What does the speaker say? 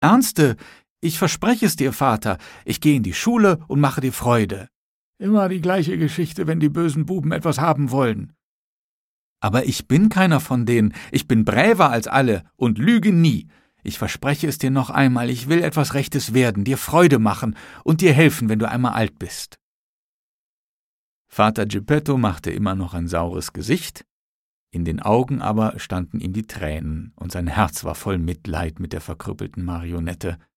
»Ernste, ich verspreche es dir, Vater, ich gehe in die Schule und mache dir Freude.« »Immer die gleiche Geschichte, wenn die bösen Buben etwas haben wollen.« »Aber ich bin keiner von denen, ich bin bräver als alle und lüge nie. Ich verspreche es dir noch einmal, ich will etwas Rechtes werden, dir Freude machen und dir helfen, wenn du einmal alt bist.« Vater Geppetto machte immer noch ein saures Gesicht, in den Augen aber standen ihm die Tränen, und sein Herz war voll Mitleid mit der verkrüppelten Marionette.